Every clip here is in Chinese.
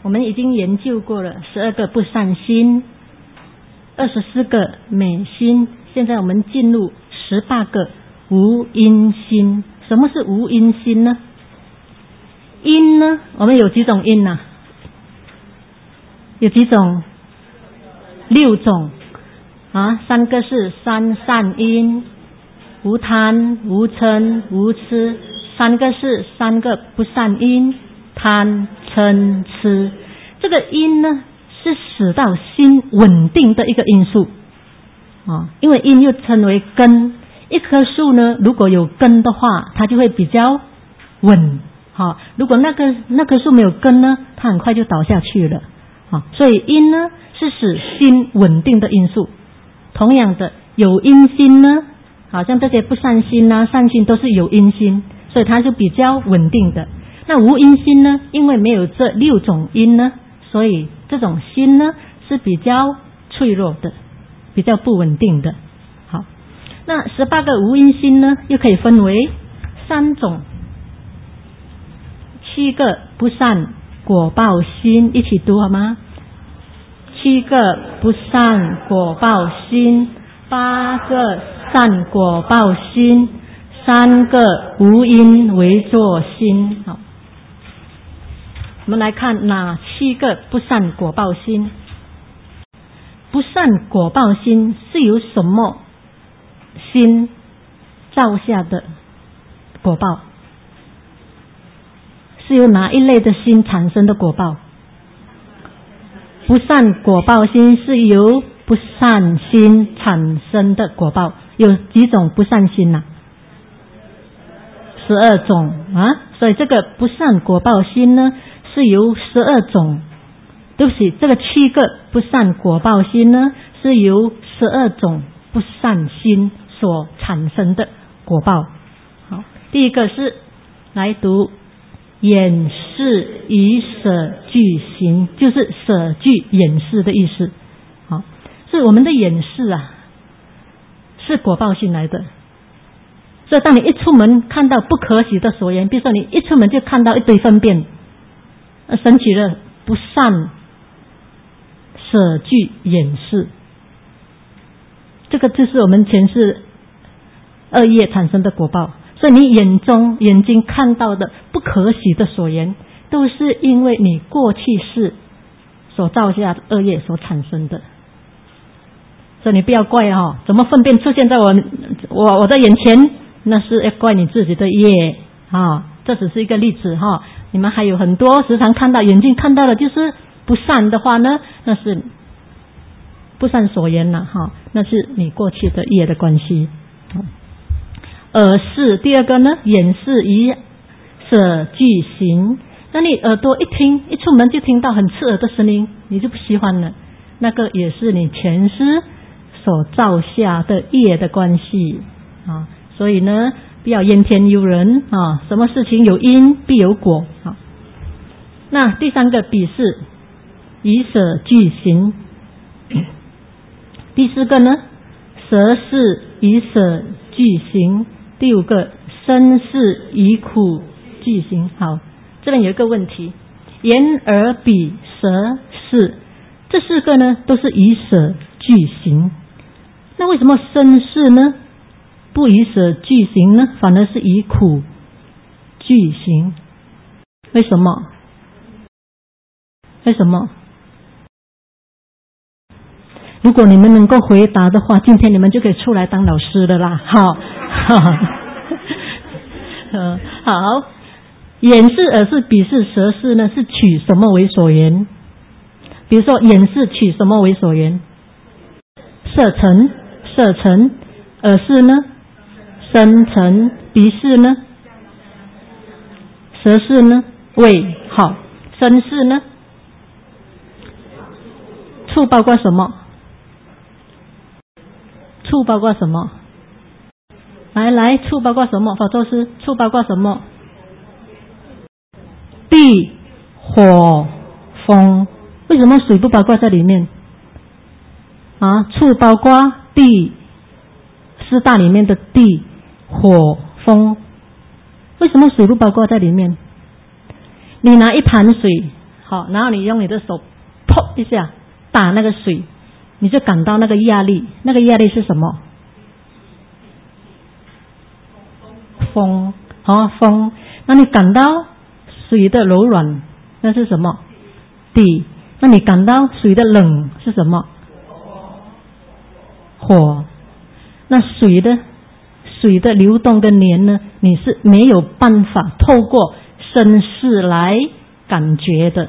我们已经研究过了12个不善心，24个美心，现在我们进入18个无因心。什么是无因心呢？因呢，我们有几种因啊？有几种？6种啊，3个是三善因，无贪、无嗔、无痴；3个是3个不善因，贪、嗔、痴。这个因呢，是使到心稳定的一个因素啊，因为因又称为根。一棵树呢，如果有根的话，它就会比较稳。好，如果那棵树没有根呢，它很快就倒下去了。好，所以因呢是使心稳定的因素。同样的，有因心呢，好像这些不善心啊、善心都是有因心，所以它是比较稳定的。那无因心呢，因为没有这6种因呢，所以这种心呢是比较脆弱的，比较不稳定的。好，那18个无因心呢，又可以分为3种，7个不善果报心，一起读好吗？7个不善果报心，8个善果报心，3个无因为作心。好，我们来看哪7个不善果报心。不善果报心是由什么心造下的果报？是由哪一类的心产生的果报？不善果报心是由不善心产生的果报。有几种不善心啊？12种啊，所以这个不善果报心呢，是由12种。对不起，这个7个不善果报心呢，是由12种不善心所产生的果报。好，第一个是来读掩饰以舍具行，就是舍具掩饰的意思。好，所以我们的掩饰啊，是果报心来的。所以当你一出门看到不可喜的所言，比如说你一出门就看到一堆粪便，升起了不善舍具掩饰，这个就是我们前世恶业产生的果报。所以你眼睛看到的不可喜的所言，都是因为你过去世所造下的恶业所产生的。所以你不要怪怎么粪便出现在我的眼前，那是要怪你自己的业这只是一个例子你们还有很多时常看到眼睛看到的就是不善的话呢，那是不善所言了那是你过去的业的关系。耳饰，第二个呢，掩饰以舍具行。那你耳朵一听，一出门就听到很刺耳的声音，你就不喜欢了，那个也是你前世所造下的业的关系所以呢，不要怨天尤人什么事情有因必有果那第3个鄙视以舍具行。第4个呢，舌饰以舍具行。第5个，身饰以苦具行。好，这边有一个问题，眼耳鼻舌识这4个呢，都是以舍具行。那为什么身饰呢不以舍具行呢，反而是以苦具行？为什么？为什么？如果你们能够回答的话，今天你们就可以出来当老师的啦。好，眼饰、耳饰、鼻饰、舌饰呢，是取什么为所缘？比如说眼饰取什么为所缘？色尘。耳饰呢？声尘。鼻饰呢？舌饰呢？味。好，身饰呢？触包括什么？触包括什么？来，触包括什么？法座师，触包括什么？地、火、风。为什么水不包括在里面？触包括地，4大里面的地、火、风。为什么水不包括在里面？你拿一盘水好，然后你用你的手砰一下打那个水，你就感到那个压力，那个压力是什么？风，风。那你感到水的柔软，那是什么？地。那你感到水的冷是什么？火。那水的流动跟黏呢，你是没有办法透过身识来感觉的。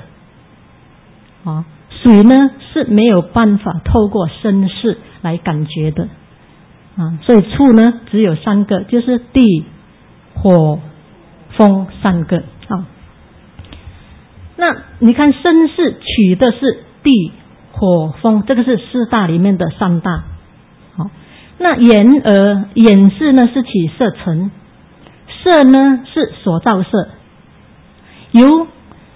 水呢是没有办法透过身识来感觉的。所以处呢只有3个，就是地、火、风3个。那你看身识取的是地、火、风，这个是4大里面的3大。那眼识呢是起色尘，色呢是所造色，由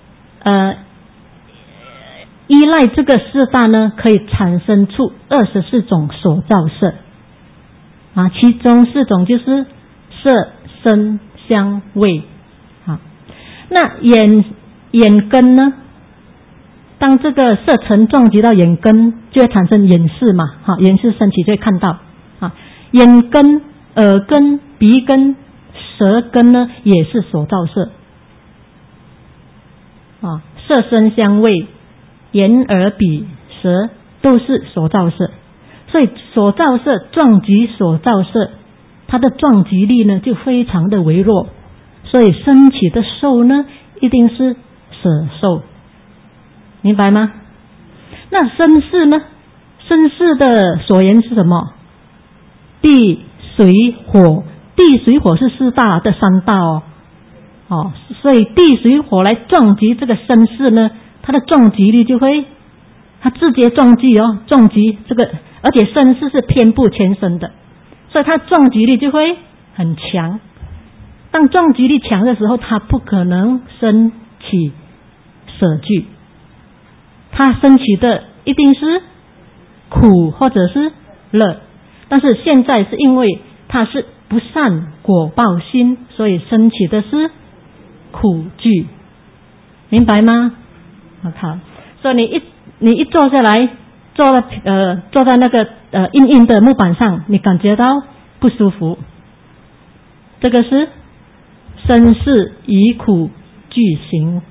依赖这个4大呢，可以产生出24种所造色。其中4种就是色、声、香、味。那眼根呢，当这个色尘撞击到眼根，就会产生眼识嘛。眼识升起就会看到。眼根、耳根、鼻根、舌根呢，也是所造色。色、声、香、味，眼、耳、鼻、舌都是所造色。所以所造色撞击所造色，它的撞击力呢就非常的微弱，所以升起的受呢一定是舍受，明白吗？那身识呢？身识的所缘是什么？地、水、火。地、水、火是4大的3大。所以地、水、火来撞击这个身识呢，它的撞击力就会，它直接撞击这个，而且身识是遍布全身的，所以它撞击力就会很强。当撞击力强的时候，它不可能升起舍惧，它升起的一定是苦或者是乐。但是现在是因为它是不善果报心，所以升起的是苦惧，明白吗？好，所以你一坐下来，坐在那个硬硬的木板上，你感觉到不舒服，这个是身识以苦俱行。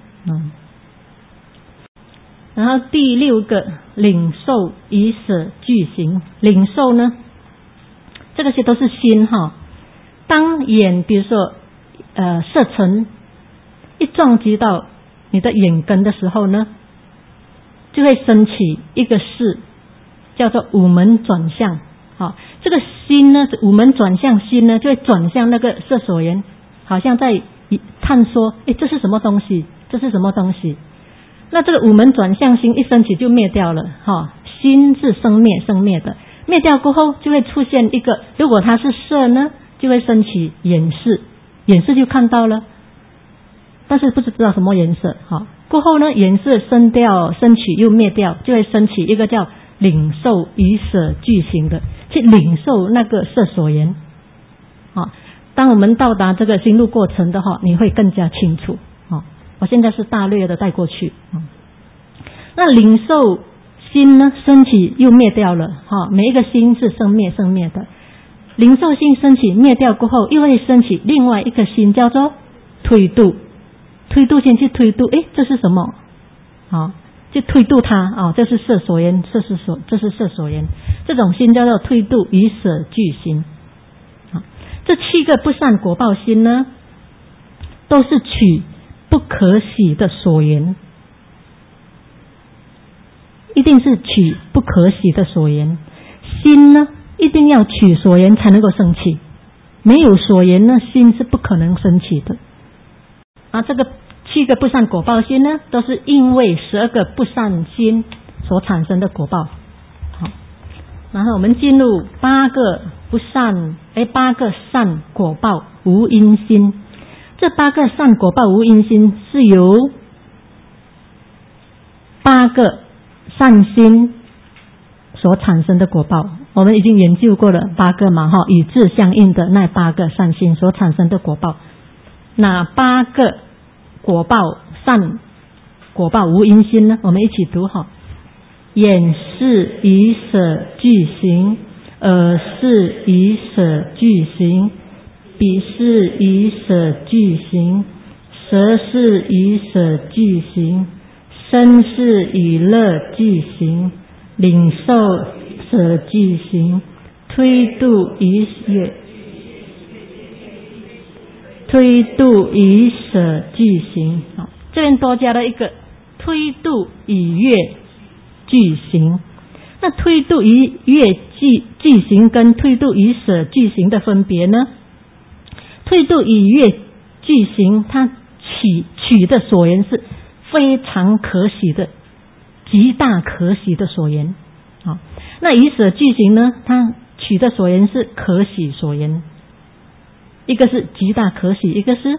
然后第6个领受以舍俱行。领受呢，这个些都是心。当眼比如说色尘一撞击到你的眼根的时候呢，就会升起一个识，叫做五门转向。这个心呢，五门转向心呢，就会转向那个色所缘，好像在探索，这是什么东西？这是什么东西？那这个五门转向心一升起就灭掉了。心是生灭的，灭掉过后就会出现一个，如果它是色呢，就会升起眼识，眼识就看到了，但是不知道什么颜色。过后呢，眼识升起又灭掉，就会升起一个叫领受以舍俱行的，去领受那个色所缘。当我们到达这个心路过程的话，你会更加清楚。我现在是大略的带过去。那领受心呢，升起又灭掉了。每一个心是生灭的。领受心升起灭掉过后，又会升起另外一个心，叫做推度。推度心去推度，这是什么？去推度它。这是色所缘，这是色所缘。这种心叫做推度以舍俱行。这7个不善果报心呢，都是取不可喜的所缘，一定是取不可喜的所缘。心呢，一定要取所缘才能够升起，没有所缘呢，心是不可能升起的。这个7个不善果报心呢，都是因为12个不善心所产生的果报。然后我们进入8个善果报无因心。这8个善果报无因心是由8个善心所产生的果报。我们已经研究过了8个嘛，与智相应的那8个善心所产生的果报。哪8个果报善果报无因心呢？我们一起读哈：眼视以舍具行，耳视以舍具行，鼻视以舍具行，舌视以舍具行，身视以乐具行，领受舍具行，推度以舍具行。好，这边多加了一个推度以乐具行。那推度以乐具行跟推度以舍具行的分别呢？推度以乐具行，它取的所言是非常可喜的，极大可喜的所言。好，那以舍具行呢，它取的所言是可喜所言，一个是极大可喜，一个是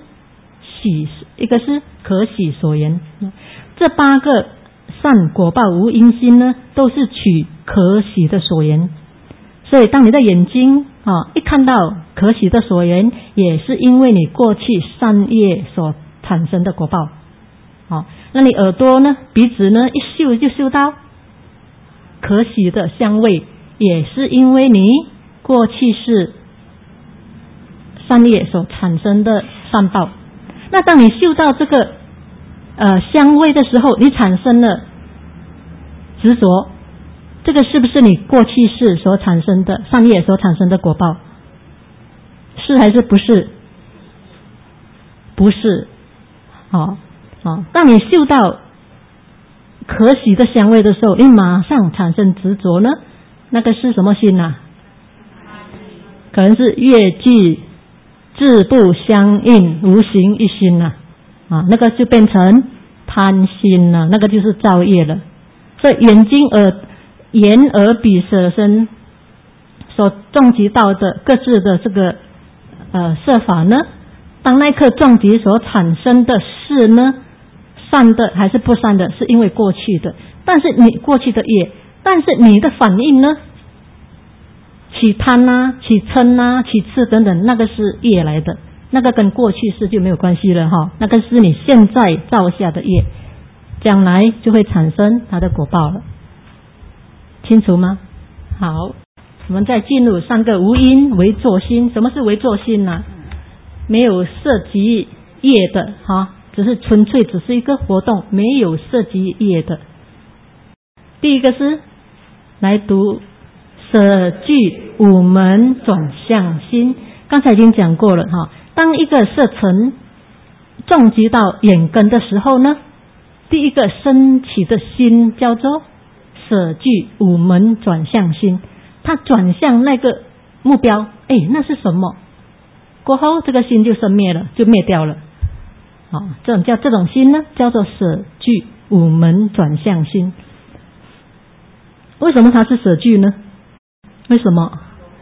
可喜所言。这8个善果报无因心呢，都是取可喜的所言。所以当你的眼睛一看到可喜的所言，也是因为你过去善业所产生的果报。那你耳朵呢，鼻子呢，一嗅就嗅到可喜的香味，也是因为你过去是善业所产生的善报。那当你嗅到这个香味的时候，你产生了执着，这个是不是你过去世所产生的善业所产生的果报？是还是不是？不是。当你嗅到可喜的香味的时候，你马上产生执着呢，那个是什么心啊？可能是乐具志不相应，无形一心那个就变成贪心了，那个就是造业了。所以眼耳鼻舌身所撞击到的各自的这个色法呢，当那一刻撞击所产生的事呢，善的还是不善的，是因为过去的，但是你过去的业，但是你的反应呢，起贪啊，起嗔啊，起痴等等，那个是业来的，那个跟过去世就没有关系了那个是你现在造下的业，将来就会产生它的果报了。清楚吗？好，我们再进入3个无因为作心。什么是为作心呢？没有涉及业的只是纯粹只是一个活动，没有涉及业的。第一个是来读舍具五门转向心。刚才已经讲过了当一个色尘撞击到眼根的时候呢，第一个升起的心叫做舍具五门转向心，它转向那个目标，那是什么？过后这个心就生灭了，就灭掉了。这种心呢，叫做舍具五门转向心。为什么它是舍具呢？为什么？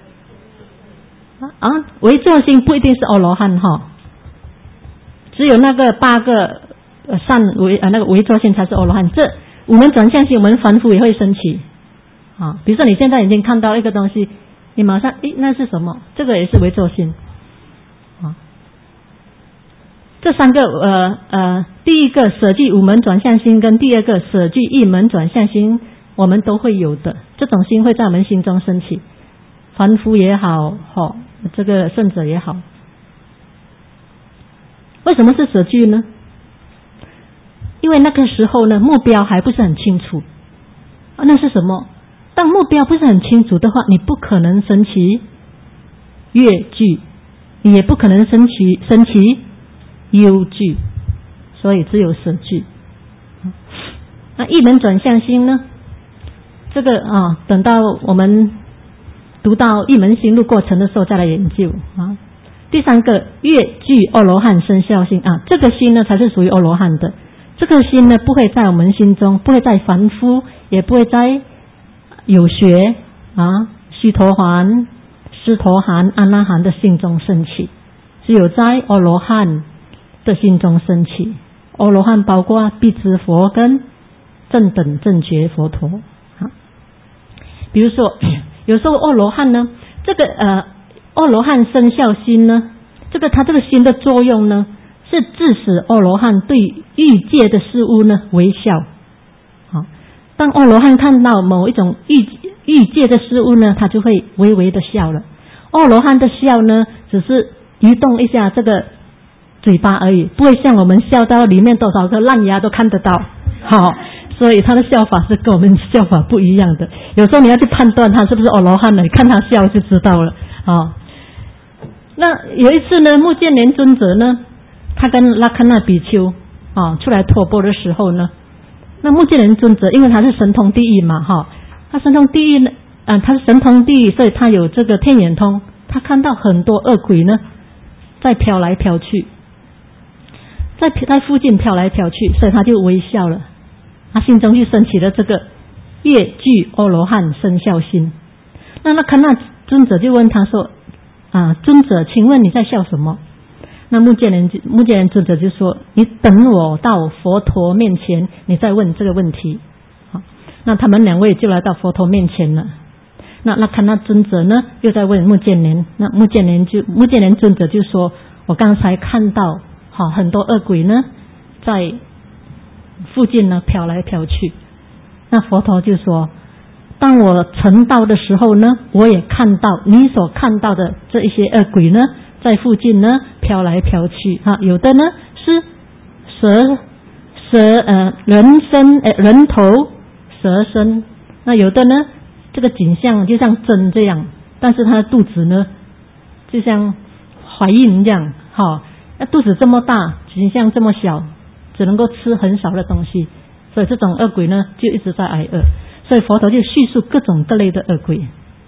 为作心不一定是阿罗汉只有那个8个善那个为作心才是阿罗汉。这五门转向心，我们凡夫也会升起比如说你现在已经看到一个东西，你马上那是什么？这个也是为作心这3个第一个舍具五门转向心跟第二个舍具一门转向心，我们都会有的，这种心会在我们心中升起，凡夫也好这个圣者也好。为什么是舍具呢？因为那个时候呢，目标还不是很清楚那是什么？当目标不是很清楚的话，你不可能升起乐具，你也不可能升起忧具，所以只有舍具。那一门转向心呢，这个等到我们读到一门心路过程的时候再来研究第3个乐具阿罗汉生效心这个心呢才是属于阿罗汉的。这个心呢不会在我们心中，不会在凡夫，也不会在有学须陀洹、尸陀含、阿那含的心中升起，只有在阿罗汉的心中升起。阿罗汉包括辟支佛跟正等正觉佛陀比如说有时候阿罗汉呢，这个阿罗汉生效心呢，他这个心的作用呢， 是致使阿罗汉对欲界的事物呢微笑。好，当阿罗汉看到某一种欲界的事物呢，他就会微微的笑了。阿罗汉的笑呢，只是移动一下这个嘴巴而已，不会像我们笑到里面多少个烂牙都看得到。好，所以他的笑法是跟我们笑法不一样的。有时候你要去判断他是不是阿罗汉呢，你看他笑就知道了。好，那有一次呢，目犍连尊者呢，他跟拉堪那比丘出来托钵的时候呢，那目犍连尊者因为他是神通第一嘛，他神通第一呢，他是神通第一，所以他有这个天眼通，他看到很多恶鬼呢在飘来飘去，在附近飘来飘去，所以他就微笑了，他心中就升起了这个业具阿罗汉生笑心。那堪那尊者就问他说尊者，请问你在笑什么？那目犍连尊者就说，你等我到佛陀面前，你再问这个问题。好，那他们两位就来到佛陀面前了。那堪那尊者呢又在问目犍连，那目犍连尊者就说，我刚才看到很多恶鬼呢在附近呢飘来飘去。那佛陀就说，当我成道的时候呢，我也看到你所看到的这一些恶鬼呢在附近呢飘来飘去。有的呢是人身人头蛇身，那有的呢这个景象就像针这样，但是他的肚子呢就像怀孕这样，那肚子这么大，景象这么小，只能够吃很少的东西，所以这种恶鬼呢就一直在挨饿。所以佛陀就叙述各种各类的恶鬼。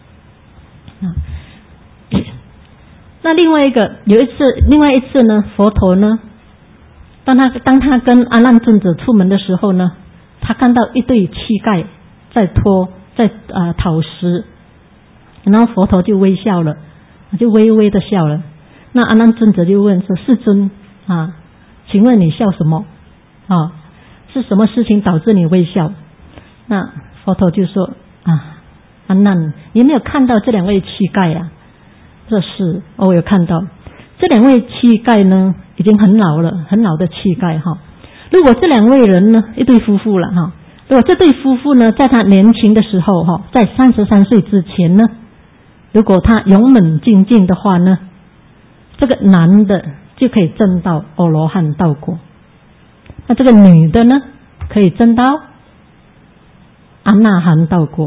那另外一次呢，佛陀呢，当他跟阿难尊者出门的时候呢，他看到一对乞丐在讨食，然后佛陀就微笑了，就微微的笑了。那阿难尊者就问说，世尊请问你笑什么？是什么事情导致你微笑？那佛陀就说阿难，你没有看到这两位乞丐啊？这是我有看到，这两位乞丐呢已经很老了，很老的乞丐如果这两位人呢，一对夫妇了如果这对夫妇呢在他年轻的时候在33岁之前呢，如果他勇猛精进的话呢，这个男的就可以证到阿罗汉道果，那这个女的呢可以证到阿那含道果。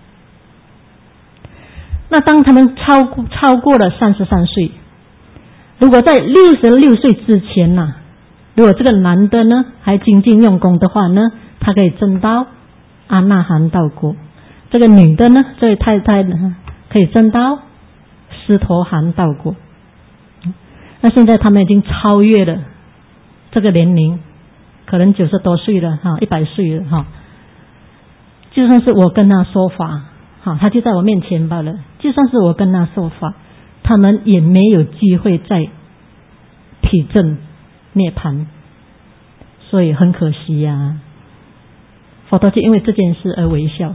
那当他们超过了33岁，如果在66岁之前如果这个男的呢还精进用功的话呢，他可以证到阿那含道果。这个女的呢，这位太太呢可以证到斯陀含道果。那现在他们已经超越了这个年龄，可能90多岁了100岁了就算是我跟他说法他就在我面前罢了，就算是我跟他说法，他们也没有机会再体证涅槃，所以很可惜佛陀就因为这件事而微笑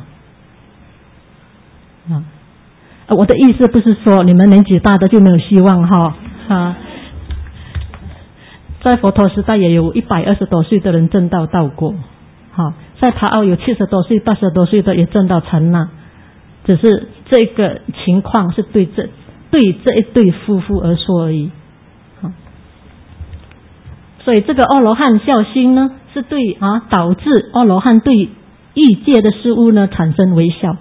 我的意思不是说你们年纪大的就没有希望在佛陀时代也有120多岁的人证到道果在帕奥有70多岁80多岁的也证到禅那，只是这个情况是对这一对夫妇而说而已所以这个阿罗汉笑心呢，是对导致阿罗汉对欲界的事物呢产生微笑。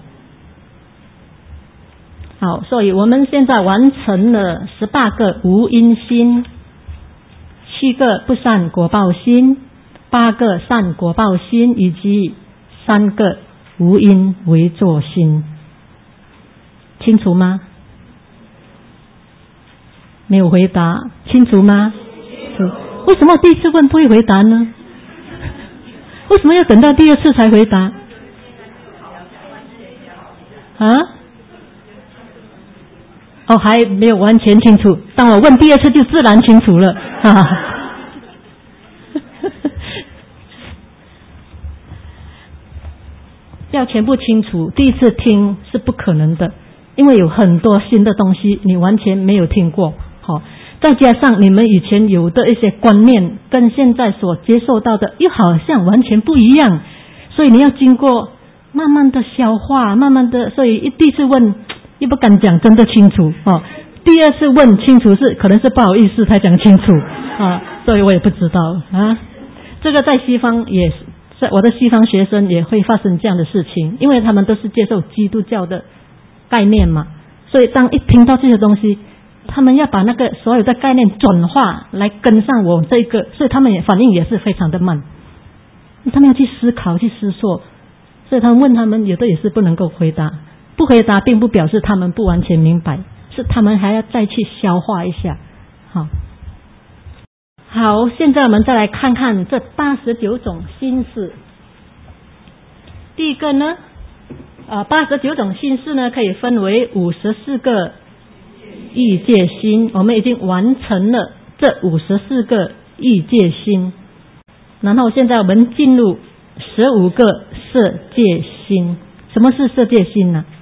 好，所以我们现在完成了18个无因心，7个不善果报心，8个善果报心，以及3个无因为作心。清楚吗？没有回答。清楚吗？清楚。为什么第一次问不会回答呢？为什么要等到第2次才回答？还没有完全清楚，当我问第2次就自然清楚了要全部清楚，第1次听是不可能的，因为有很多新的东西你完全没有听过再加上你们以前有的一些观念跟现在所接受到的又好像完全不一样，所以你要经过慢慢的消化，慢慢的，所以第一次问又不敢讲真的清楚第二次问清楚是可能是不好意思才讲清楚所以我也不知道这个在西方也是，在我的西方学生也会发生这样的事情，因为他们都是接受基督教的概念嘛，所以当一听到这些东西，他们要把那个所有的概念转化来跟上我这个，所以他们也反应也是非常的慢，他们要去思考去思索，所以他们问他们有的也是不能够回答，不回答并不表示他们不完全明白，是他们还要再去消化一下。好，现在我们再来看看这89种心事。第一个呢89种心事呢可以分为54个意界心，我们已经完成了这54个意界心，然后现在我们进入15个色界心。什么是色界心呢？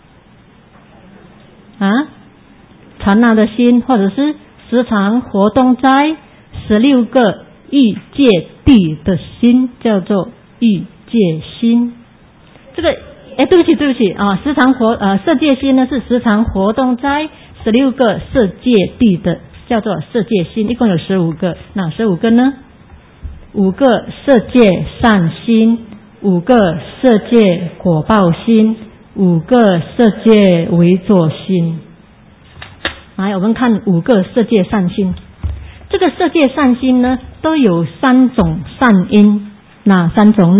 刹那的心，或者是时常活动在16个意界地的心，叫做意界心。这个对不起时常色界心呢是时常活动在16个色界地的，叫做色界心，一共有15个。哪15个呢？5个色界善心，5个色界果报心，5个色界为作心。来，我们看5个色界善心。这个色界善心呢都有3种善因。哪3种呢？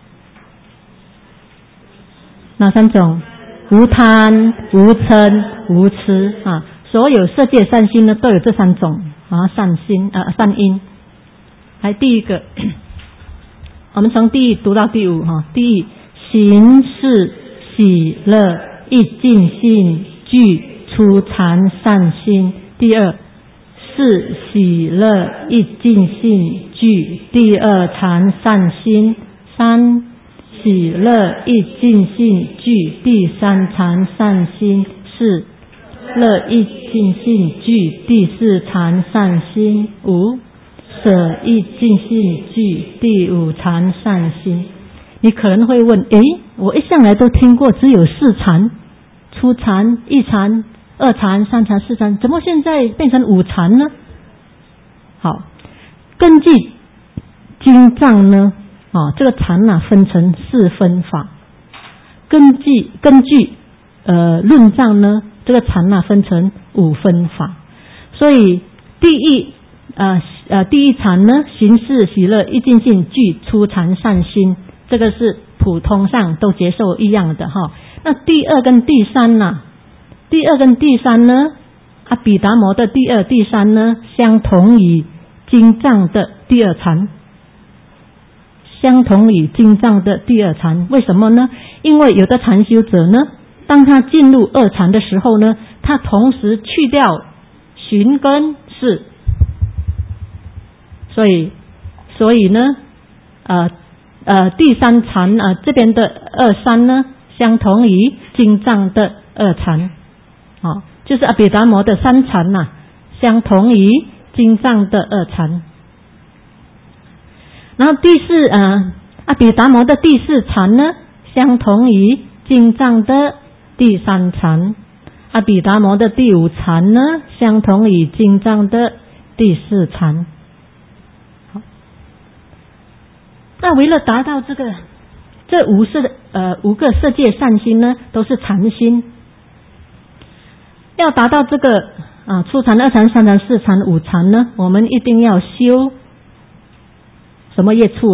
哪3种？无贪、无嗔、无痴所有色界善心呢都有这3种善因。来，第一个我们从第一读到第5第一，行识喜乐一尽性具初禅善心。第二，是喜乐一尽性具第二禅善心。3，喜乐一尽性具第3禅善心。4，乐一尽性具第4禅善心。5，舍一尽性具第5禅善心。你可能会问，我一向来都听过只有4禅，初禅、一禅、2禅、3禅、4禅，怎么现在变成5禅呢？好，根据经藏呢这个禅分成4分法。根据论藏呢，这个禅分成5分法。所以第一禅呢，行识喜乐一尽性具初禅善心，这个是普通上都接受一样的那第2跟第3呢？第2跟第3呢，阿毗达摩的第2、第3呢，相同于经藏的第2禅，相同于经藏的第2禅。为什么呢？因为有的禅修者呢，当他进入2禅的时候呢，他同时去掉寻跟识，所以呢第3禅这边的2、3呢，相同于经藏的2禅就是阿毗达摩的3禅相同于经藏的2禅。然后第4阿毗达摩的第4禅呢，相同于经藏的第3禅。阿毗达摩的第5禅呢，相同于经藏的第4禅。那为了达到这5个色界善心呢，都是禅心。要达到这个初禅、2禅、3禅、4禅、5禅呢，我们一定要修什么业处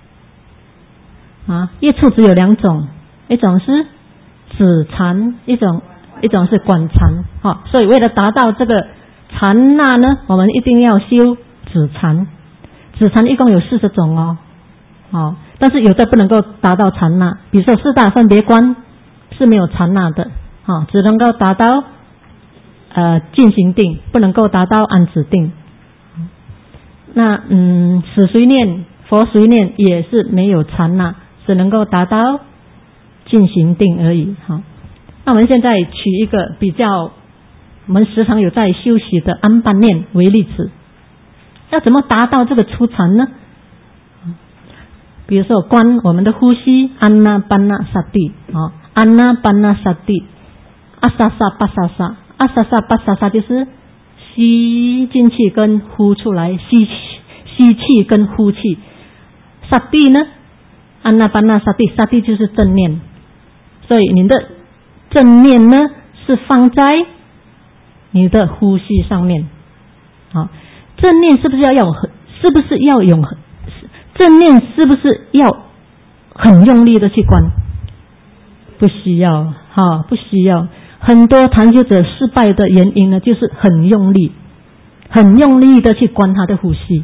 业处只有2种，一种是止禅，一种是观禅所以为了达到这个禅那呢，我们一定要修止禅。止禅一共有40种但是有的不能够达到禅那，比如说4大分别观是没有禅那的只能够达到进行定，不能够达到安止定。那死随念、佛随念也是没有禅那，只能够达到进行定而已那我们现在取一个比较我们时常有在修习的安般念为例子，要怎么达到这个初禅呢？比如说观我们的呼吸，安那般那萨蒂安那般那萨蒂，阿萨萨巴萨萨，阿萨萨巴萨萨就是吸进去跟呼出来，吸气跟呼气。萨蒂呢，安那般那萨蒂，萨蒂就是正念，所以你的正念呢是放在你的呼吸上面。正念是不是要永恒？是不是要永恒？正念是不是要很用力的去观？不需要，不需要。很多禅修者失败的原因呢，就是很用力的去观他的呼吸。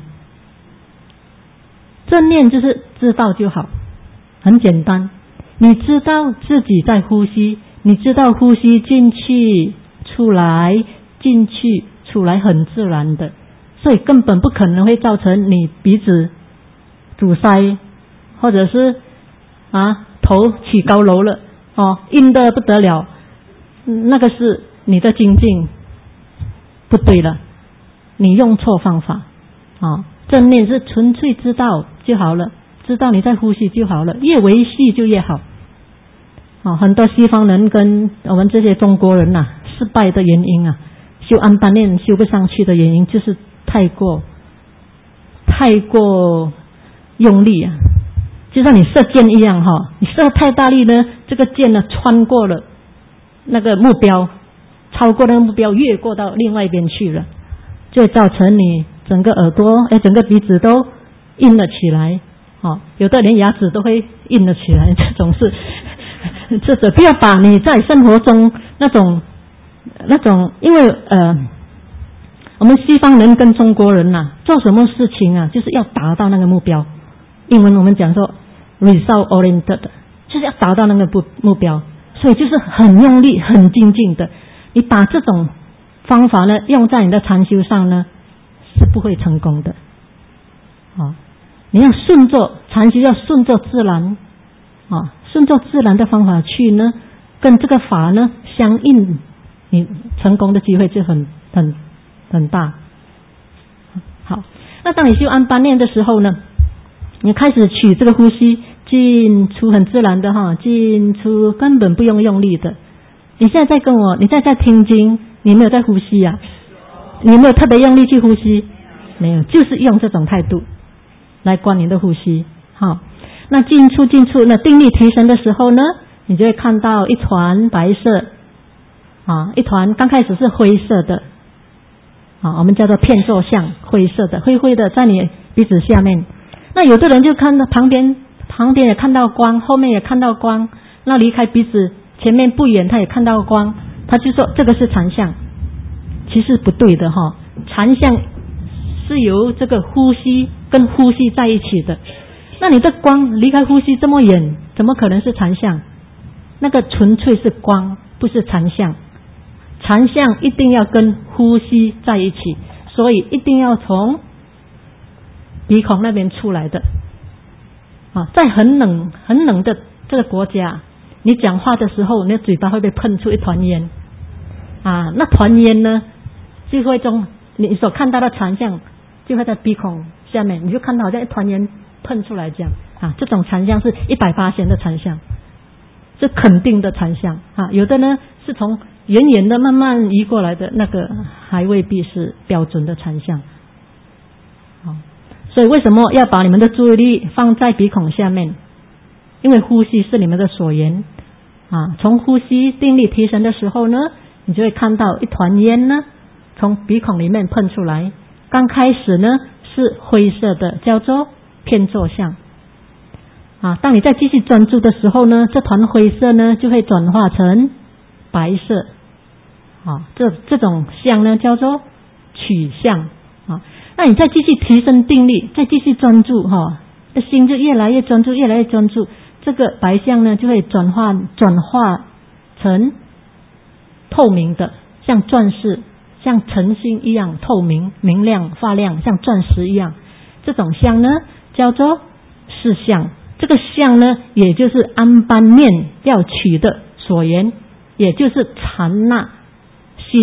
正念就是知道就好，很简单。你知道自己在呼吸，你知道呼吸进去出来，进去出来很自然的，所以根本不可能会造成你鼻子阻塞，或者是头起高楼了阴得不得了，那个是你的精进不对了，你用错方法正念是纯粹知道就好了，知道你在呼吸就好了，越维系就越好很多西方人跟我们这些中国人失败的原因修安般念修不上去的原因就是太过用力就像你射箭一样你射太大力呢，这个箭呢穿过了那个目标，超过那个目标，越过到另外一边去了，就会造成你整个耳朵整个鼻子都硬了起来有的连牙齿都会硬了起来，这种是不要把你在生活中那种，因为我们西方人跟中国人做什么事情就是要达到那个目标。英文我们讲说 result oriented， 就是要达到那个目标，所以就是很用力很精进的。你把这种方法呢用在你的禅修上呢是不会成功的你要顺着禅修，要顺着自然顺着自然的方法去呢，跟这个法呢相应，你成功的机会就很大。好，那当你修安般念的时候呢，你开始取这个呼吸进出很自然的进出根本不用用力的。你现在你在听经，你没有在呼吸你有没有特别用力去呼吸？没有，就是用这种态度来观你的呼吸。那进出那定力提升的时候呢，你就会看到一团白色一团刚开始是灰色的我们叫做片座相，灰色的灰的在你鼻子下面。那有的人就看到旁边也看到光，后面也看到光，那离开鼻子前面不远他也看到光，他就说这个是禅相。其实不对的禅相是由这个呼吸跟呼吸在一起的。那你的光离开呼吸这么远，怎么可能是禅相？那个纯粹是光，不是禅相。禅相一定要跟呼吸在一起，所以一定要从鼻孔那边出来的在很冷的这个国家，你讲话的时候你的嘴巴会被喷出一团烟那团烟呢就会你所看到的禅相就会在鼻孔下面，你就看到好像一团烟喷出来这样这种禅相是180%的禅相，是肯定的禅相有的呢是从远远的慢慢移过来的，那个还未必是标准的禅相所以为什么要把你们的注意力放在鼻孔下面？因为呼吸是你们的所缘从呼吸定力提升的时候呢，你就会看到一团烟呢从鼻孔里面喷出来，刚开始呢是灰色的，叫做片座相当你再继续专注的时候呢，这团灰色呢就会转化成白色这种相呢叫做取相那你再继续提升定力，再继续专注心就越来越专注，越来越专注，这个白相呢就会转化成透明的，像钻石像晨星一样透明明亮发亮，像钻石一样，这种相呢叫做是相。这个相呢也就是安般念要取的所缘，也就是禅那心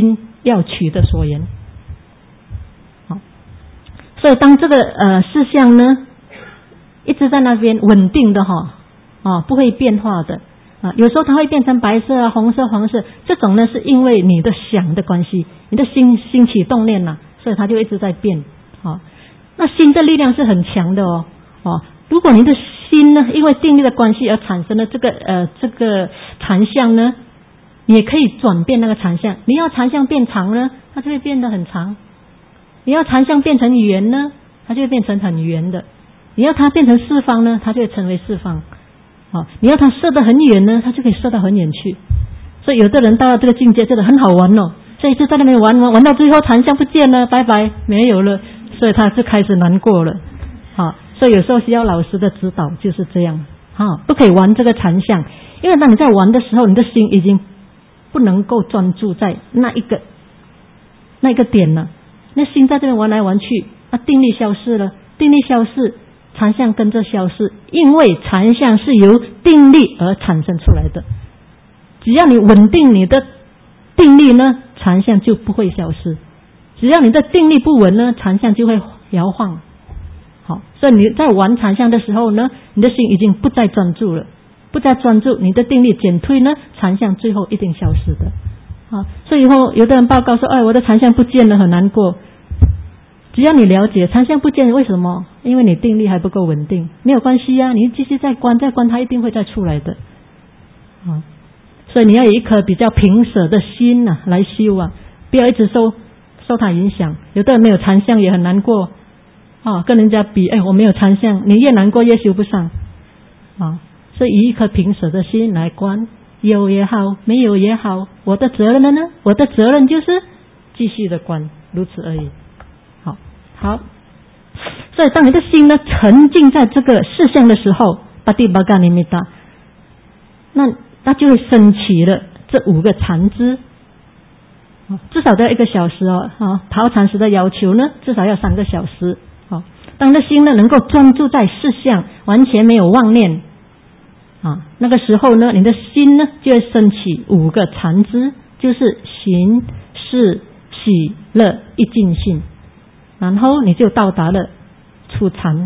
要取的所缘。好，所以当这个事项呢一直在那边稳定的不会变化的有时候它会变成白色红色黄色，这种呢是因为你的想的关系，你的心起动念所以它就一直在变。那心的力量是很强的如果你的心呢因为定力的关系而产生了这个禅相呢，你也可以转变那个禅相。你要禅相变长呢，它就会变得很长；你要禅相变成圆呢，它就会变成很圆的；你要它变成四方呢，它就会成为四方。你要它射得很远呢，它就可以射到很远去。所以有的人到了这个境界真的很好玩所以就在那边玩到最后禅相不见了，拜拜，没有了，所以他就开始难过了。所以有时候需要老师的指导，就是这样不可以玩这个禅相，因为当你在玩的时候，你的心已经不能够专注在那一个点了，那心在这边玩来玩去，定力消失了，定力消失，禅相跟着消失，因为禅相是由定力而产生出来的。只要你稳定你的定力呢，禅相就不会消失；只要你的定力不稳呢，禅相就会摇晃。所以你在玩禅相的时候呢，你的心已经不再专注了，不再专注，你的定力减退呢，禅相最后一定消失的。所以以后有的人报告说，我的禅相不见了，很难过。只要你了解禅相不见，为什么？因为你定力还不够稳定，没有关系你继续再观，它一定会再出来的。所以你要有一颗比较平舍的心来修不要一直受它影响。有的人没有禅相也很难过跟人家比，我没有禅相，你越难过越修不上所以以一颗平舍的心来观，有也好，没有也好，我的责任呢？我的责任就是继续的观，如此而已。好，所以当你的心呢沉浸在这个事项的时候，巴蒂巴嘎尼米达，那就会升起了这5个禅支，至少都要1个小时陶禅师的要求呢，至少要3个小时。当你的心呢能够专注在事项，完全没有妄念那个时候呢，你的心呢就会升起5个禅支，就是行、识、喜、乐、一尽性，然后你就到达了初禅。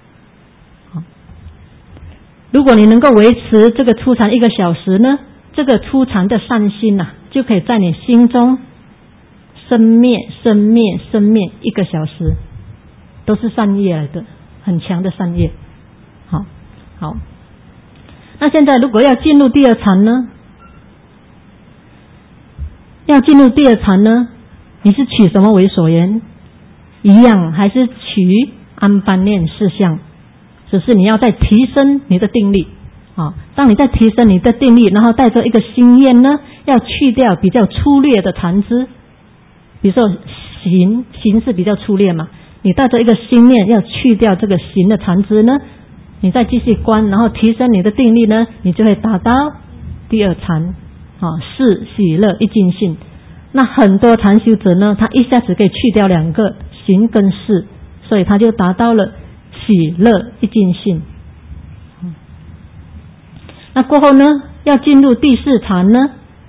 如果你能够维持这个初禅1个小时呢，这个初禅的善心就可以在你心中生灭1个小时，都是善业来的，很强的善业。好，那现在如果要进入第2禅呢？你是取什么为所缘？一样还是取安般念事项？只是你要再提升你的定力当你在提升你的定力，然后带着一个心愿呢，要去掉比较粗略的禅支，比如说行是比较粗略嘛，你带着一个心念要去掉这个行的禅支呢，你再继续观，然后提升你的定力呢，你就会达到第2禅识、喜、乐、一尽性。那很多禅修者呢，他一下子可以去掉2个行跟识，所以他就达到了喜、乐、一尽性。那过后呢，要进入第4禅呢，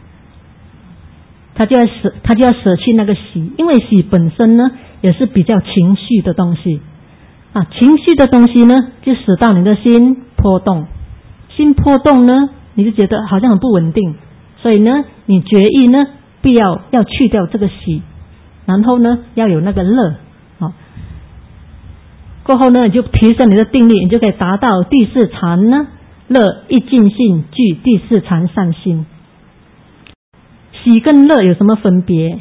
他就要舍弃那个喜，因为喜本身呢也是比较情绪的东西情绪的东西呢，就使到你的心波动，心波动呢，你就觉得好像很不稳定，所以呢，你决意呢，必要去掉这个喜，然后呢，要有那个乐过后呢，你就提升你的定力，你就可以达到第4禅呢，乐一尽性具第4禅善心。喜跟乐有什么分别？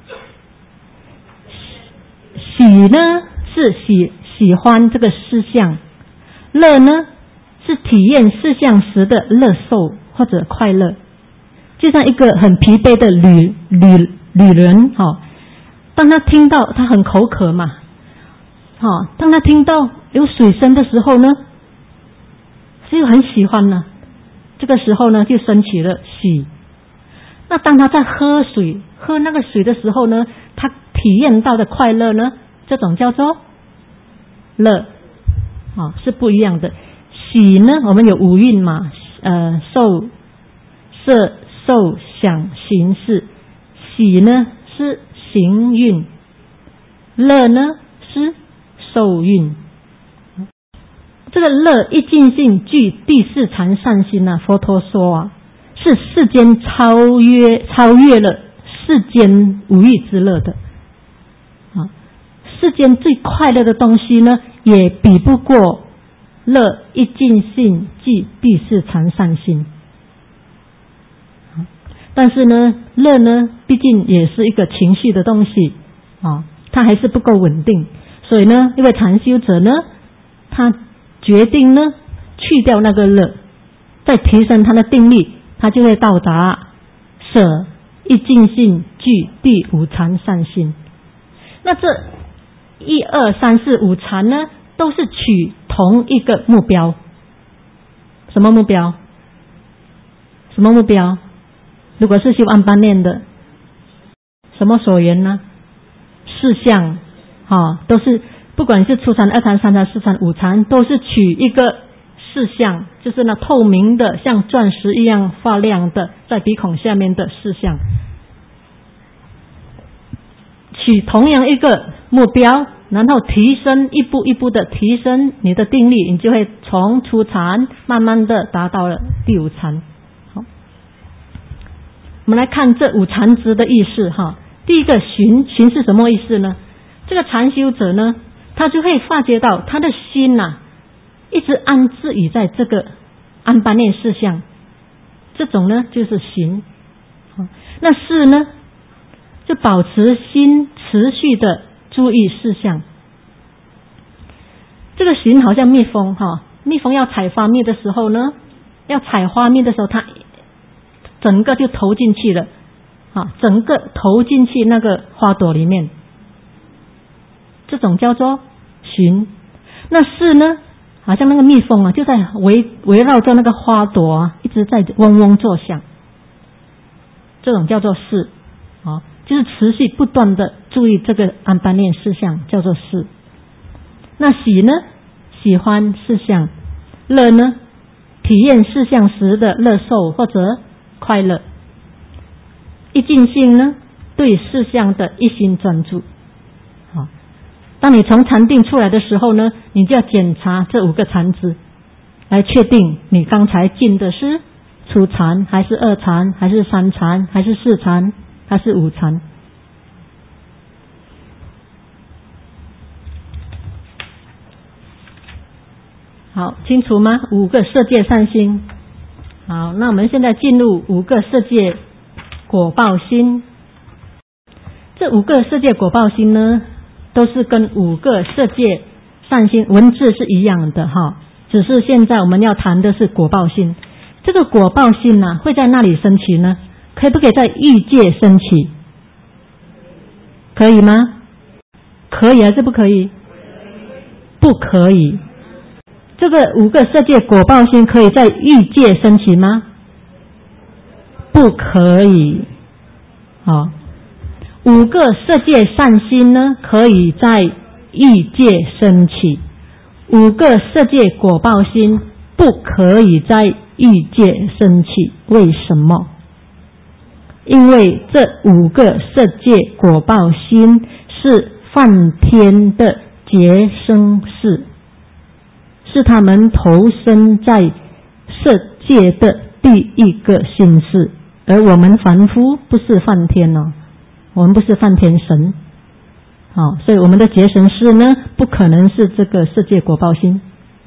喜呢是喜欢这个事项，乐呢是体验事项时的乐受或者快乐。就像一个很疲惫的旅人当他听到他很口渴嘛当他听到有水声的时候呢，就很喜欢呢，这个时候呢就升起了喜。那当他在喝那个水的时候呢，他体验到的快乐呢，这种叫做乐是不一样的。喜呢，我们有5蕴嘛，受、色、受、想、行、识。喜呢是是行运，乐呢是受运。这个乐一尽性具第四禅善心啊，佛陀说啊，是世间超越了世间五欲之乐的啊，世间最快乐的东西呢，也比不过乐一尽性具第四禅善心。但是呢，乐呢，毕竟也是一个情绪的东西啊，它还是不够稳定，所以呢，一位禅修者呢，他决定呢，去掉那个乐，再提升他的定力，他就会到达舍一尽性具第五禅善心。那这1、2、3、4、5禅呢，都是取同一个目标。什么目标？什么目标？如果是修安般念的，什么所缘呢？事项都是不管是初禅、2禅、3禅、4禅、5禅，都是取一个事项，就是那透明的像钻石一样发亮的在鼻孔下面的事项，取同样一个目标，然后提升，一步一步的提升你的定力，你就会从初禅慢慢的达到了第5禅。好，我们来看这5禅支的意思哈。第一个寻是什么意思呢？这个禅修者呢，他就会发觉到他的心一直安置于在这个安般念事项，这种呢就是寻。那是呢，就保持心持续的注意事项。这个寻好像蜜蜂蜜蜂要采花蜜的时候呢，要采花蜜的时候，它整个就投进去了整个投进去那个花朵里面，这种叫做寻。那是呢，好像那个蜜蜂就在围绕着那个花朵一直在嗡嗡作响，这种叫做是就是持续不断的注意这个安般念事项，叫做是。那喜呢，喜欢事项。乐呢，体验事项时的乐受或者快乐。一尽性呢，对事项的一心专注。当你从禅定出来的时候呢，你就要检查这5个禅支，来确定你刚才进的是初禅还是2禅还是3禅还是4禅还是5禅。好，清楚吗？5个色界善心。好，那我们现在进入5个色界果报心。这5个色界果报心呢，都是跟5个色界善心文字是一样的只是现在我们要谈的是果报心。这个果报心会在那里升起呢？可不可以在欲界升起？可以吗？可以还是不可以？不可以。这个5个色界果报心可以在欲界升起吗？不可以。5个色界善心呢，可以在欲界升起；5个色界果报心不可以在欲界升起。为什么？因为这5个色界果报心是梵天的结生事，是他们投身在色界的第一个心事，而我们凡夫不是梵天我们不是梵天神所以我们的结生事呢，不可能是这个色界果报心。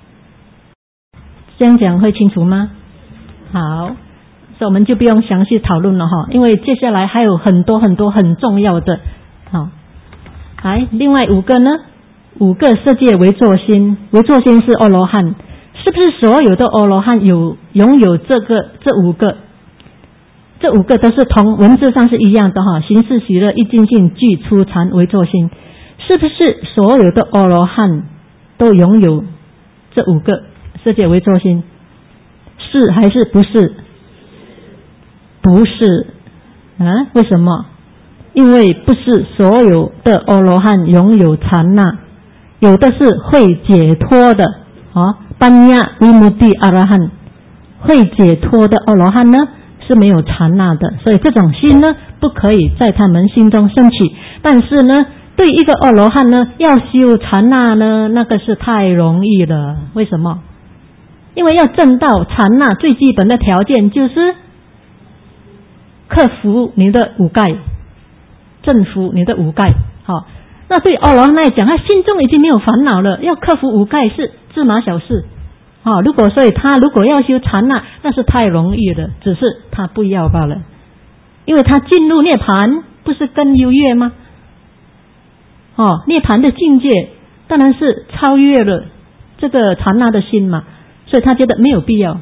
这样讲会清楚吗？好，所以我们就不用详细讨论了因为接下来还有很多很多很重要的来，另外5个呢，5个色界为作心。为作心是阿罗汉，是不是所有的阿罗汉拥有这5个？这5个都是同文字上是一样的行识喜乐一尽性具初禅为作心。是不是所有的阿罗汉都拥有这5个色界为作心？是还是不是？不是为什么？因为不是所有的阿罗汉拥有禅那，有的是会解脱的般若维摩地阿罗汉。会解脱的阿罗汉呢， 是没有禅那的，所以这种心呢不可以在他们心中升起。但是呢，对一个阿罗汉呢，要修禅那呢，那个是太容易了。为什么？因为要证到禅那最基本的条件就是克服你的五盖，征服你的五盖。好，那对阿罗汉来讲，他心中已经没有烦恼了，要克服五盖是芝麻小事。所以他如果要修禅那，那是太容易了，只是他不要罢了。因为他进入涅槃不是更优越吗？涅槃的境界当然是超越了这个禅那的心嘛，所以他觉得没有必要，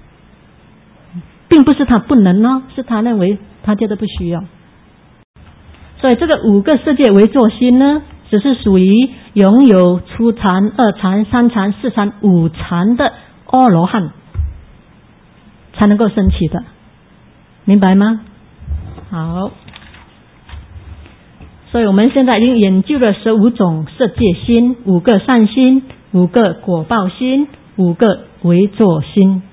并不是他不能是他认为他觉得不需要。所以这个五个世界为作心呢，只是属于拥有初禅、二禅、三禅、四禅、五禅的阿罗汉才能够升起的，明白吗？好，所以我们现在已经研究了15种色界心，5个善心，5个果报心，5个为作心。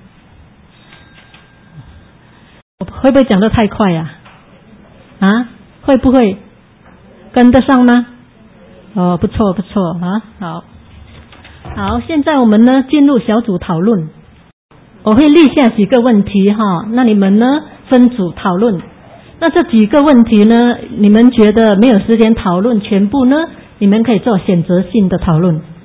会不会讲得太快呀？会不会跟得上吗？不错不错好，现在我们呢进入小组讨论，我会列下几个问题那你们呢分组讨论。那这几个问题呢，你们觉得没有时间讨论全部呢，你们可以做选择性的讨论。